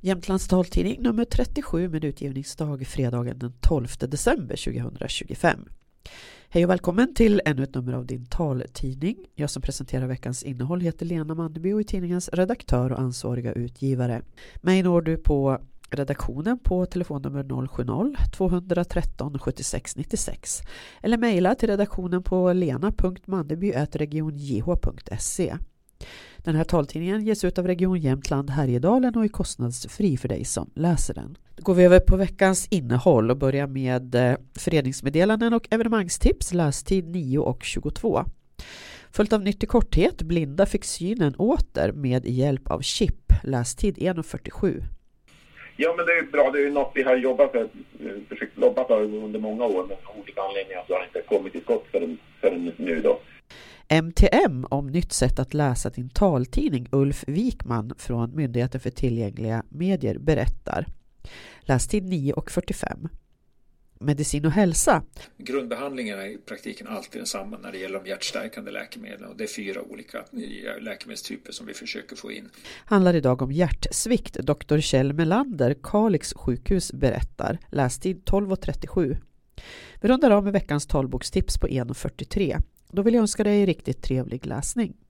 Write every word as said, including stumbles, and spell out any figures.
Jämtlands taltidning nummer trettiosju med utgivningsdag fredagen den tolfte december tjugohundratjugofem. Hej och välkommen till ännu ett nummer av din taltidning. Jag som presenterar veckans innehåll heter Lena Manneby och är tidningens redaktör och ansvariga utgivare. Mig når du på redaktionen på telefonnummer noll sju noll, två ett tre sjuttiosex nittiosex eller mejla till redaktionen på lena punkt manneby snabel-a region j h punkt se. Den här taltidningen ges ut av Region Jämtland Härjedalen och är kostnadsfri för dig som läser den. Då går vi över på veckans innehåll och börjar med föreningsmeddelanden och evenemangstips, lästid nio och tjugotvå. Följt av nytt i korthet, blinda fick synen åter med hjälp av chip, lästid en och fyrtiosju. Ja, men det är bra. Det är ju något vi har jobbat för, försökt lobba för under många år, men av olika anledningar så har det inte kommit till skott förrän, förrän nu då. M T M om nytt sätt att läsa din taltidning. Ulf Wikman från Myndigheten för tillgängliga medier berättar. Lästid nio och fyrtiofem. Medicin och hälsa. Grundbehandlingen är i praktiken alltid densamma när det gäller de hjärtstärkande läkemedlen. Och det är fyra olika läkemedelstyper som vi försöker få in. Handlar idag om hjärtsvikt. doktor Kjell Melander, Kalix sjukhus, berättar. Lästid tolv och trettiosju. Vi rundar av med veckans talbokstips på en och fyrtiotre. Då vill jag önska dig riktigt trevlig läsning.